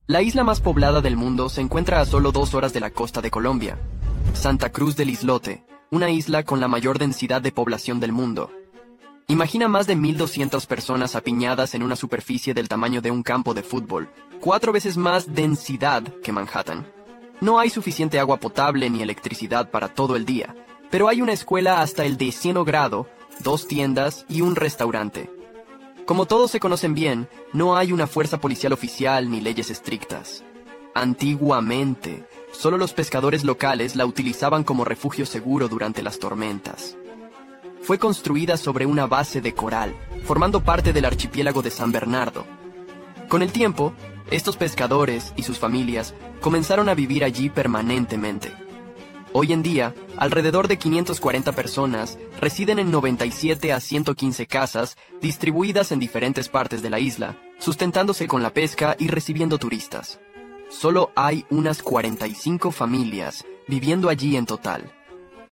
La isla más poblada del mundo se encuentra a solo 2 horas de la costa de Colombia. Santa Cruz del Islote, una isla con la mayor densidad de población del mundo. Imagina más de 1.200 personas apiñadas en una superficie del tamaño de un campo de fútbol, 4 veces más densidad que Manhattan. No hay suficiente agua potable ni electricidad para todo el día, pero hay una escuela hasta el 10º grado, 2 tiendas y un restaurante. Como todos se conocen bien, no hay una fuerza policial oficial ni leyes estrictas. Antiguamente, solo los pescadores locales la utilizaban como refugio seguro durante las tormentas. Fue construida sobre una base de coral, formando parte del archipiélago de San Bernardo. Con el tiempo, estos pescadores y sus familias comenzaron a vivir allí permanentemente. Hoy en día, alrededor de 540 personas residen en 97 a 115 casas distribuidas en diferentes partes de la isla, sustentándose con la pesca y recibiendo turistas. Solo hay unas 45 familias viviendo allí en total.